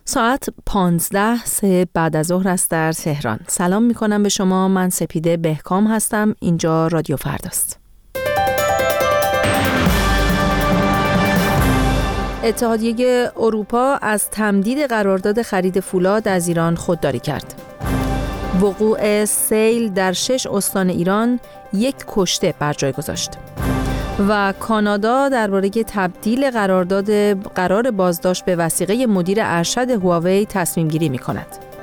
ساعت 15 بعد از ظهر است در تهران. سلام می کنم به شما. من سپیده بهکام هستم. اینجا رادیو فرداست. اتحادیه اروپا از تمدید قرارداد خرید فولاد از ایران خودداری کرد. وقوع سیل در 6 استان ایران 1 کشته بر جای گذاشت. و کانادا درباره تبدیل قرار بازداشت به وثیقه مدیر ارشد هواوی تصمیم گیری می کند.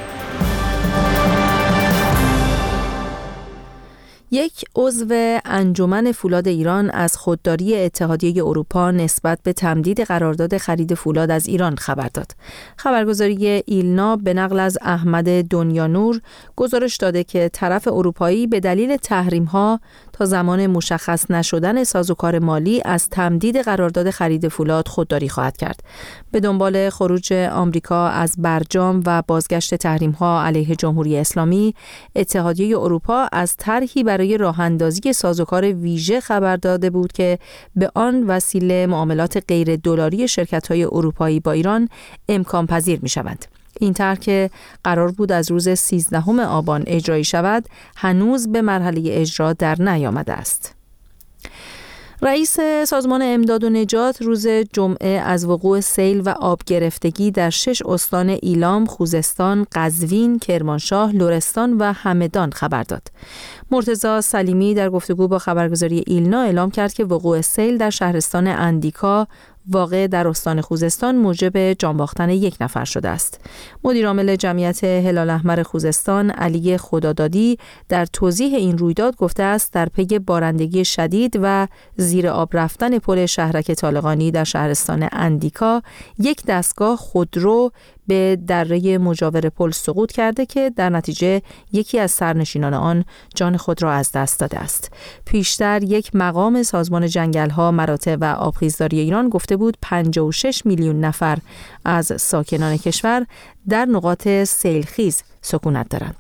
یک عضو انجمن فولاد ایران از خودداری اتحادیه اروپا نسبت به تمدید قرارداد خرید فولاد از ایران خبر داد. خبرگزاری ایلنا به نقل از احمد دنیانور گزارش داده که طرف اروپایی به دلیل تحریم‌ها تا زمان مشخص نشدن سازوکار مالی از تمدید قرارداد خرید فولاد خودداری خواهد کرد. به دنبال خروج آمریکا از برجام و بازگشت تحریم‌ها علیه جمهوری اسلامی، اتحادیه اروپا از طرحی برای راه‌اندازی سازوکار ویژه خبر داده بود که به آن وسیله معاملات غیر دلاری شرکت‌های اروپایی با ایران امکان پذیر می‌شوند. این طرح که قرار بود از روز 13 آبان اجرایی شود، هنوز به مرحله اجرا در نیامده است. رئیس سازمان امداد و نجات روز جمعه از وقوع سیل و آب گرفتگی در 6 استان ایلام، خوزستان، قزوین، کرمانشاه، لرستان و همدان خبر داد. مرتضی سلیمی در گفتگو با خبرگزاری ایلنا اعلام کرد که وقوع سیل در شهرستان اندیکا واقع در استان خوزستان موجب جان باختن 1 نفر شده است. مدیر عامل جمعیت هلال احمر خوزستان علی خدادادی در توضیح این رویداد گفته است در پی بارندگی شدید و زیر آب رفتن پل شهرک طالقانی در شهرستان اندیکا 1 دستگاه خودرو به دره مجاور پل سقوط کرده که در نتیجه یکی از سرنشینان آن جان خود را از دست داده است. پیشتر یک مقام سازمان جنگل‌ها، مراتع و آبخیزداری ایران گفته بود 56 میلیون نفر از ساکنان کشور در نقاط سیلخیز سکونت دارند.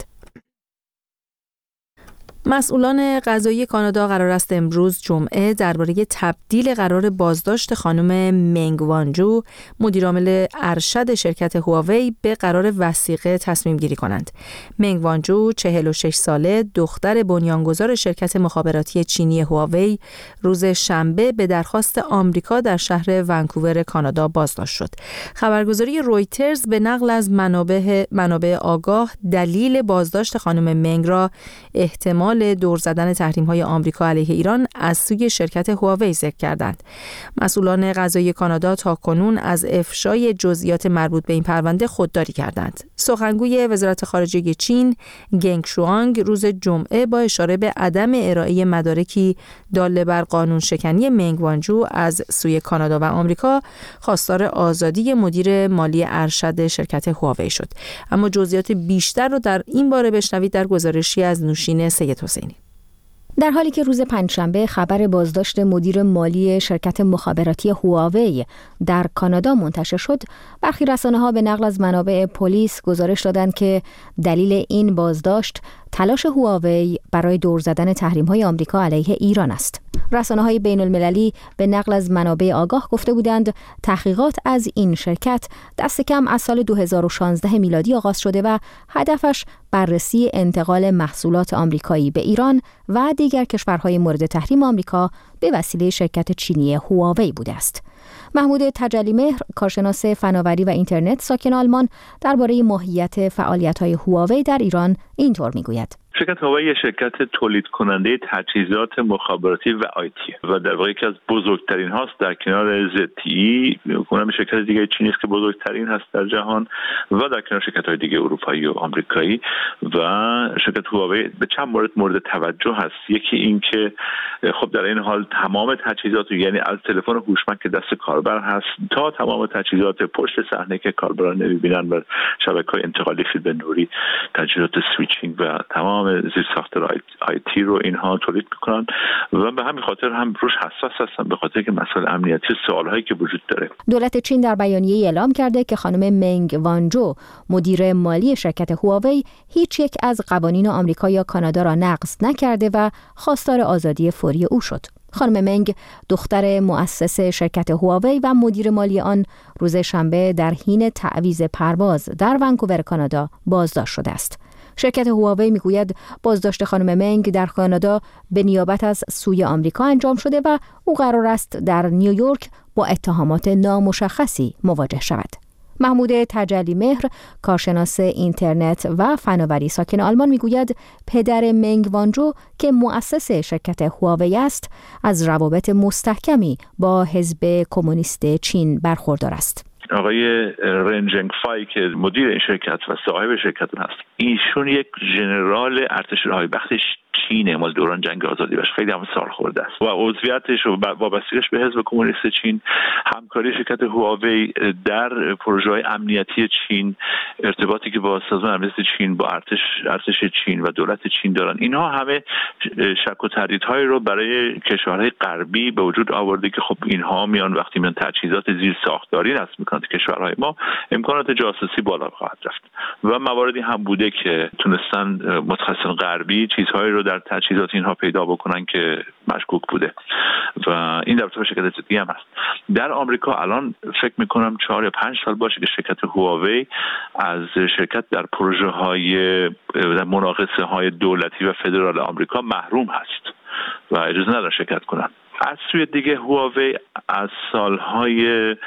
مسئولان قضایی کانادا قرار است امروز جمعه درباره تبدیل قرار بازداشت خانم منگ وانجو، مدیرعامل ارشد شرکت هواوی، به قرار وثیقه تصمیم گیری کنند. منگ وانجو 46 ساله، دختر بنیانگذار شرکت مخابراتی چینی هواوی، روز شنبه به درخواست آمریکا در شهر ونکوور کانادا بازداشت شد. خبرگزاری رویترز به نقل از منابع آگاه دلیل بازداشت خانم منگ را احتمال دور زدن تحریم‌های آمریکا علیه ایران از سوی شرکت هواوی ذکر کردند. مسئولان قضایی کانادا تاکنون از افشای جزئیات مربوط به این پرونده خودداری کردند. سخنگوی وزارت خارجه چین گنگ شوانگ روز جمعه با اشاره به عدم ارائه مدارکی دال بر قانون شکنی منگ وانجو از سوی کانادا و آمریکا خواستار آزادی مدیر مالی ارشد شرکت هواوی شد. اما جزئیات بیشتر رو در این باره بشنوید در گزارشی از نوشین سید حسینی. در حالی که روز پنجشنبه خبر بازداشت مدیر مالی شرکت مخابراتی هواوی در کانادا منتشر شد، برخی رسانه‌ها به نقل از منابع پلیس گزارش دادند که دلیل این بازداشت تلاش هواوی برای دور زدن تحریم‌های آمریکا علیه ایران است. رسانه‌های بین‌المللی به نقل از منابع آگاه گفته بودند تحقیقات از این شرکت دست کم از سال 2016 میلادی آغاز شده و هدفش بررسی انتقال محصولات آمریکایی به ایران و دیگر کشورهای مورد تحریم آمریکا به وسیله شرکت چینی هواوی بوده است. محمود تجلی‌مهر، کارشناس فناوری و اینترنت ساکن آلمان، درباره ماهیت فعالیت‌های هواوی در ایران اینطور می‌گوید: شرکت هواوی شرکت تولید کننده تجهیزات مخابراتی و آیتی و در واقع یکی از بزرگترین هاست در کنار ZTE. اونم شرکت دیگه چینی است که بزرگترین هست در جهان و در کنار شرکت‌های دیگه اروپایی و آمریکایی. و شرکت هواوی به چند مورد توجه هست. یکی این که خب در این حال تمام تجهیزات، یعنی از تلفن هوشمند که دست کاربر هست تا تمام تجهیزات پشت صحنه که کاربران نمی‌بینن و شبکه‌های انتقالی فیبر نوری، تجهیزات سویچینگ و تمام زیرساخت‌های آیتی رو اینها تولید میکنن و به همین خاطر هم روش حساس هستن، به خاطر که مسائل امنیتی سوالهایی که وجود داره. دولت چین در بیانیه اعلام کرده که خانم منگ وانجو، مدیر مالی شرکت هواوی، هیچ یک از قوانین آمریکا یا کانادا را نقض نکرده و خواستار آزادی فوری او شد. خانم منگ دختر مؤسس شرکت هواوی و مدیر مالی آن روز شنبه در حین تعویض پرواز در ونکوور کانادا بازداشت شده است. شرکت هواوی میگوید بازداشت خانم منگ در کانادا به نیابت از سوی آمریکا انجام شده و او قرار است در نیویورک با اتهامات نامشخصی مواجه شود. محمود تجلی مهر، کارشناس اینترنت و فناوری ساکن آلمان میگوید پدر منگ وانجو که مؤسس شرکت هواوی است از روابط مستحکمی با حزب کمونیست چین برخوردار است. آقای رن جنگفای که مدیر این شرکت و صاحب شرکت هست، ایشون یک ژنرال ارتش راهی بخت چینه مال دوران جنگ آزادی باشه، خیلی هم سال خورده است و عضویتش و وابستگیش به حزب کمونیست چین، همکاری شرکت هواوی در پروژه‌های امنیتی چین، ارتباطی که با سازمان امنیتی چین، با ارتش چین و دولت چین دارن، اینها همه شک و تردیدهایی رو برای کشورهای غربی به وجود آورده که خب اینها میان وقتی میان تجهیزات زیر ساختاری نصب میکنن که کشورهای ما امکانات جاسوسی بالا خواهد رفت و مواردی هم بوده که تونستن متخصصان غربی چیزهایی رو در تجهیزات اینها پیدا بکنن که مشکوک بوده و این در شرکت زدی هم هست. در آمریکا الان فکر میکنم 4 یا 5 سال باشه که شرکت هواوی از شرکت در پروژه های در مناقصه های دولتی و فدرال آمریکا محروم هست و اجازه نداره شرکت کنن. از سوی دیگه هواوی از سالهای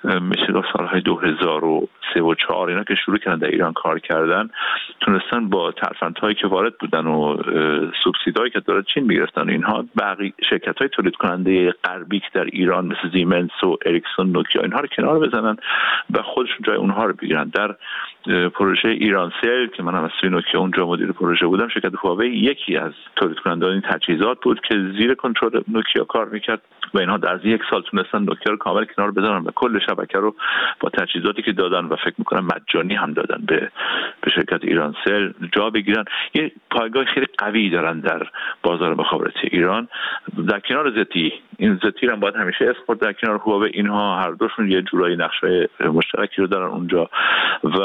2003 و 4 اینا که شروع کردن در ایران کار کردن، تونستن با ترفندهایی که وارد بودن و سوبسیدهایی که داره چین میگرفتن اینها باقی شرکت‌های تولید کننده غربی که در ایران مثل زیمنس و اریکسون، نوکیا اینها رو کنار بزنن و خودشون جای اونها رو بگیرن. در پروژه ایرانسل که منم از سوی نوکیا اونجا مدیر پروژه بودم، شرکت هواوی یکی از تولید کنندگان این تجهیزات بود که زیر کنترل نوکیا کار میکرد و اینها در 1 سال تونستن نوکیا رو کامل کنار بزنن و کل شبکه رو با تجهیزاتی که دادن و فکر میکنم مجانی هم دادن به شرکت ایرانسل جا بگیرن. یه پایگاه خیلی قوی دارن در بازار مخابراتی ایران در کنار زتی. این زتی هم باید همیشه اسپورت در کنار هواوی، اینها هر دوشون یه جورایی نقشه مشترکی رو دارن اونجا و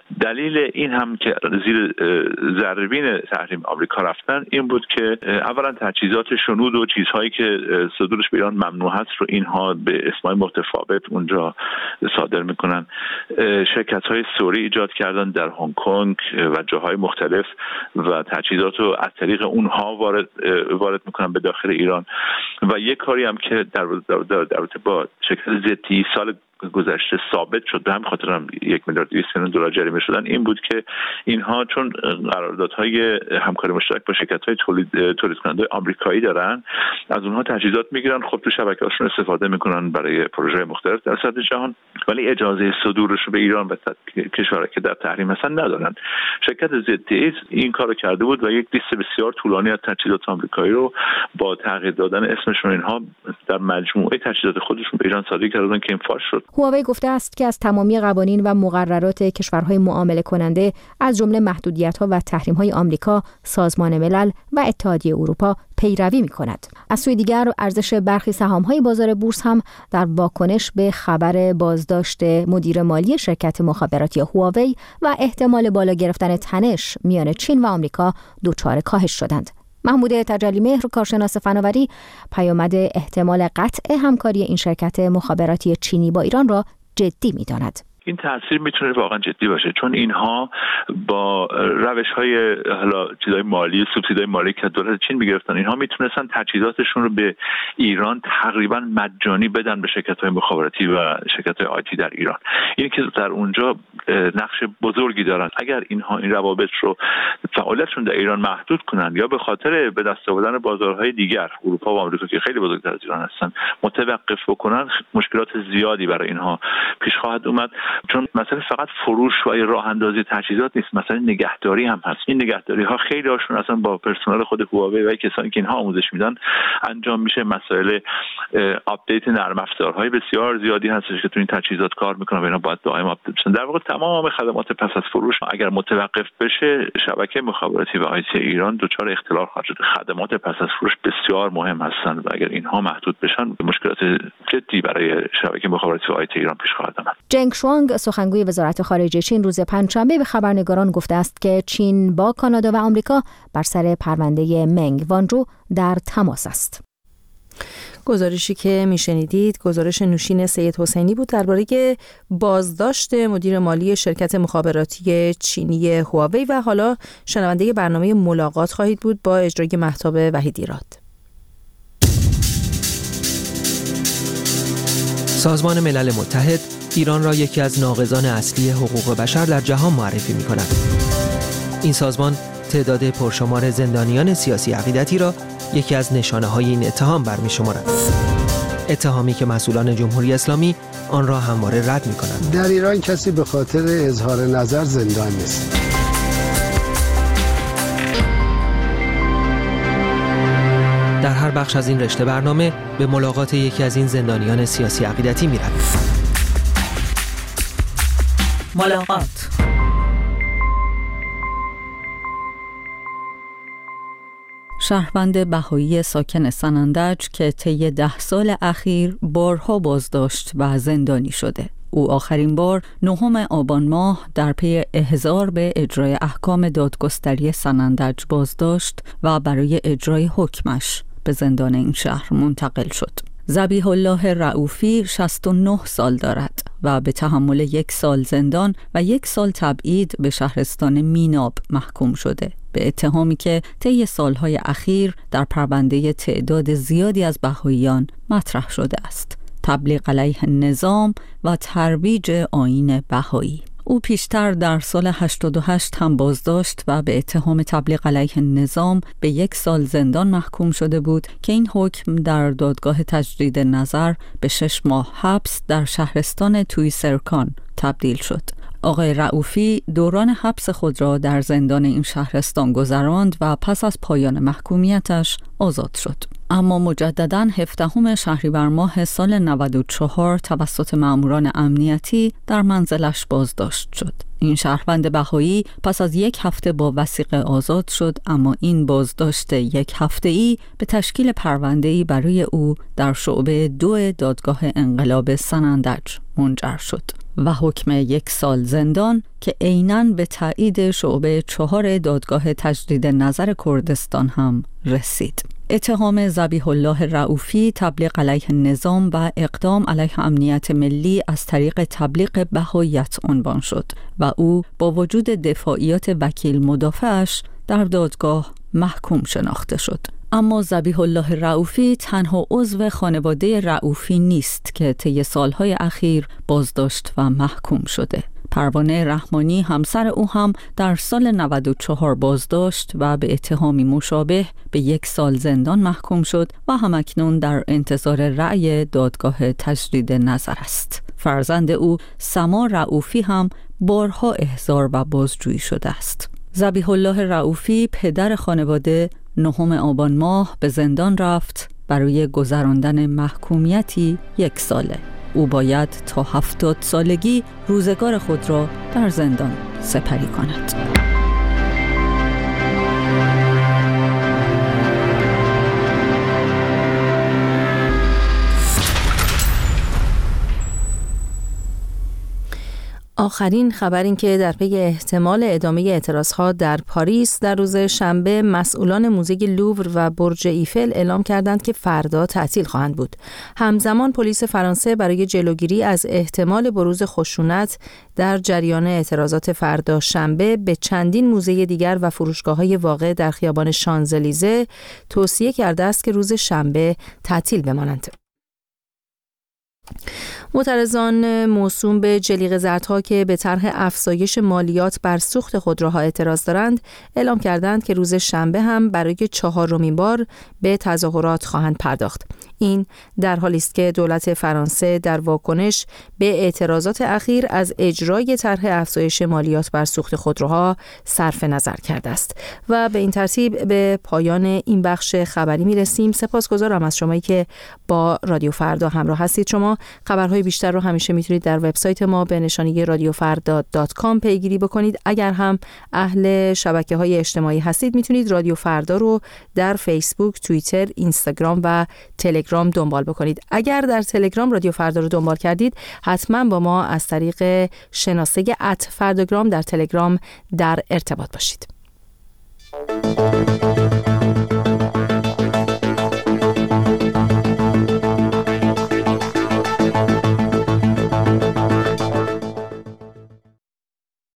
دلیل این هم که زیر ذره‌بین تحریم آمریکا رفتن این بود که اولا تجهیزات شنود و چیزهایی که صدورش به ایران ممنوع هست رو اینها به اسمای متفاوت اونجا صادر میکنن. شرکت‌های سوری ایجاد کردن در هنگ کنگ و جاهای مختلف و تجهیزات رو از طریق اونها وارد میکنن به داخل ایران و یک کاری هم که در رابطه با شرکت زتی سال گذشته ثابت شد، به همین خاطر هم 1 میلیارد و 200 میلیون دلار جریمه شدن، این بود که اینها چون قراردادهای همکاری مشترک با شرکت‌های تولید کننده آمریکایی دارن، از اونها تجهیزات میگیرن، خب تو شبکه‌هاشون استفاده میکنن برای پروژه مختلف در سطح جهان، ولی اجازه صدورش رو به ایران و کشورهایی که در تحریم هستن ندارن. شرکت زتی این کارو کرده بود و یک لیست بسیار طولانی از تجهیزات آمریکایی رو با تغییر دادن اسمشون اینها در مجموعه تجهیزات خودشون به ایران صادر کردن که این فاش شد. هواوی گفته است که از تمامی قوانین و مقررات کشورهای معامله کننده از جمله محدودیت‌ها و تحریم‌های آمریکا، سازمان ملل و اتحادیه اروپا پیروی می‌کند. از سوی دیگر ارزش برخی سهام‌های بازار بورس هم در واکنش به خبر بازداشت مدیر مالی شرکت مخابراتی هواوی و احتمال بالا گرفتن تنش میان چین و آمریکا دچار کاهش شدند. محمود تجلی مهر، کارشناس فناوری، پیامد احتمال قطع همکاری این شرکت مخابراتی چینی با ایران را جدی می‌داند. این تاثیر میتونه واقعا جدی باشه، چون اینها با روش‌های حالا چیزای مالی، سوبسیدای مالی که دولت چین میگرفتن، اینها میتونستن تجهیزاتشون رو به ایران تقریبا مجانی بدن به شرکت‌های مخابراتی و شرکت‌های آیتی در ایران. این که در اونجا نقش بزرگی دارن. اگر اینها این روابط رو فعالیتشون در ایران محدود کنن یا به خاطر به دست آوردن بازارهای دیگر اروپا و آمریکا که خیلی بزرگتر از ایران هستن متوقف بکنن، مشکلات زیادی برای اینها پیش خواهد اومد. چون مثلا فقط فروش و راه اندازی تجهیزات نیست، مثلا نگهداری هم هست. این نگهداری ها خیلی هاشون اصلا با پرسنل خود هواوی و کسانی که اینها آموزش میدن انجام میشه. مسائل آپدیت نرم افزارهای بسیار زیادی هستش که تو این تجهیزات کار میکنن و اینا باید دائم آپدیت بشن. در واقع تمام خدمات پس از فروش اگر متوقف بشه، شبکه مخابراتی و آیتی ایران دچار اختلال خواهد شد. خدمات پس از فروش بسیار مهم هستند و اگر اینها محدود بشن مشکلات جدی برای شبکه مخابراتی و آیتی ایران پیش خواهد آمد. جنگ شوانگ، سخنگوی وزارت خارجه چین، روز پنجشنبه به خبرنگاران گفته است که چین با کانادا و آمریکا بر سر پرونده منگ وانجو در تماس است. گزارشی که میشنیدید گزارش نوشین سید حسینی بود درباره بازداشت مدیر مالی شرکت مخابراتی چینی هواوی و حالا شنونده برنامه ملاقات خواهید بود با اجرای مهتاب وحیدیراد. سازمان ملل متحد ایران را یکی از ناقضان اصلی حقوق بشر در جهان معرفی می‌کند. این سازمان تعداد پرشمار زندانیان سیاسی عقیدتی را یکی از نشانه‌های این اتهام برمی‌شمارد. اتهامی که مسئولان جمهوری اسلامی آن را همواره رد می‌کنند. در ایران کسی به خاطر اظهار نظر زندان نیست. در هر بخش از این رشته برنامه به ملاقات یکی از این زندانیان سیاسی عقیدتی می‌رویم. ملاقات. شهروند بهایی ساکن سنندج که طی 10 سال اخیر بارها بازداشت و زندانی شده. او آخرین بار 9 آبان ماه در پی احضار به اجرای احکام دادگستری سنندج بازداشت و برای اجرای حکمش به زندان این شهر منتقل شد. ذبیح الله رؤوفی 69 سال دارد و به تحمل 1 سال زندان و 1 سال تبعید به شهرستان میناب محکوم شده به اتهامی که طی سالهای اخیر در پرونده تعداد زیادی از بهائیان مطرح شده است: تبلیغ علیه نظام و ترویج آیین بهایی. او پیشتر در سال 88 هم بازداشت و به اتهام تبلیغ علیه نظام به 1 سال زندان محکوم شده بود که این حکم در دادگاه تجدید نظر به 6 ماه حبس در شهرستان تویسرکان تبدیل شد. آقای رؤوفی دوران حبس خود را در زندان این شهرستان گذراند و پس از پایان محکومیتش آزاد شد. اما مجدداً 17 شهریور ماه سال 94 توسط مأموران امنیتی در منزلش بازداشت شد. این شهروند بهایی پس از 1 هفته با وثیقه آزاد شد، اما این بازداشت 1 هفته‌ای به تشکیل پرونده‌ای برای او در شعبه 2 دادگاه انقلاب سنندج منجر شد و حکم 1 سال زندان که عیناً به تایید شعبه 4 دادگاه تجدید نظر کردستان هم رسید. اتهام ذبیح الله رؤوفی تبلیغ علیه نظام و اقدام علیه امنیت ملی از طریق تبلیغ بهاییت عنوان شد و او با وجود دفاعیات وکیل مدافعش در دادگاه محکوم شناخته شد. اما ذبیح الله رؤوفی تنها عضو خانواده رؤوفی نیست که طی سالهای اخیر بازداشت و محکوم شده. پروانه رحمانی همسر او هم در سال 94 بازداشت و به اتهامی مشابه به 1 سال زندان محکوم شد و همکنون در انتظار رأی دادگاه تجدید نظر است. فرزند او سما رؤوفی هم بارها احضار و بازجویی شده است. ذبیح الله رؤوفی پدر خانواده 9 آبان ماه به زندان رفت برای گذراندن محکومیتی 1 ساله. او باید تا 70 سالگی روزگار خود را در زندان سپری کند. آخرین خبر این که در پی احتمال ادامه اعتراضها در پاریس در روز شنبه مسئولان موزه لوور و برج ایفل اعلام کردند که فردا تعطیل خواهند بود. همزمان پلیس فرانسه برای جلوگیری از احتمال بروز خشونت در جریان اعتراضات فردا شنبه به چندین موزه دیگر و فروشگاه‌های واقع در خیابان شانزلیزه توصیه کرده است که روز شنبه تعطیل بمانند. معترضان موسوم به جلیقه زردها که به طرح افزایش مالیات بر سوخت خودروها اعتراض دارند اعلام کردند که روز شنبه هم برای 4مین بار به تظاهرات خواهند پرداخت. این در حالی است که دولت فرانسه در واکنش به اعتراضات اخیر از اجرای طرح افزایش مالیات بر سوخت خودروها صرف نظر کرده است. و به این ترتیب به پایان این بخش خبری میرسیم. سپاسگزارم از شمایی که با رادیو فردا همراه هستید. شما خبرهای بیشتر رو همیشه میتونید در وبسایت ما به نشانی radiofarda.com پیگیری بکنید. اگر هم اهل شبکه‌های اجتماعی هستید میتونید رادیو فردا رو در فیسبوک، توییتر، اینستاگرام و تلگرام دنبال بکنید. اگر در تلگرام رادیو فردا رو دنبال کردید حتما با ما از طریق شناسه @فرداگرام در تلگرام در ارتباط باشید.